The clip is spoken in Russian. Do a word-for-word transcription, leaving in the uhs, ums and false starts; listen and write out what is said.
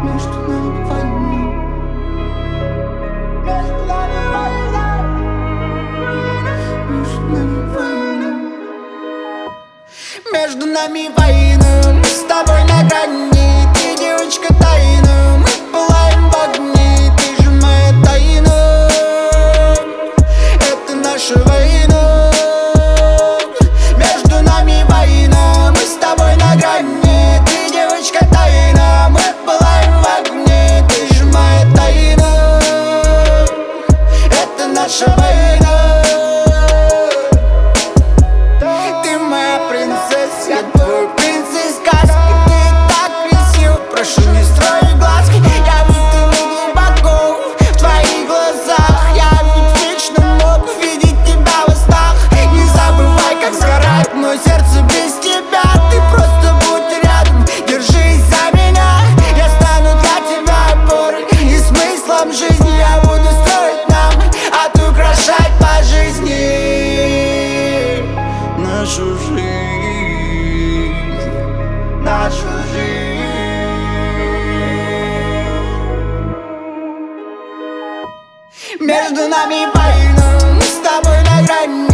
Между нами война. Между нами война. Между нами война. Мы с тобой на грани. Ты девочка тайна. Мы пылаем в огне. Ты же моя тайна. Это наша война. Между нами война. Мы с тобой на грани. Ты девочка тайна. Мы пылаем в огне. Ты же моя тайна. Это наша война. Ты моя принцесса, я твой принц из сказки. Ты так красива, прошу, не строй глазки. Я выпил глубоко в твоих глазах. Я ведь вечно мог видеть тебя во снах. Не забывай, как сгорает мое сердце без тебя. Ты просто будь рядом, держись за меня. Я стану для тебя опорой и смыслом жизни. Я буду строить нам, а ты украшать по жизни нашу жизнь, нашу жизнь. Между нами война. Мы с тобой на грани.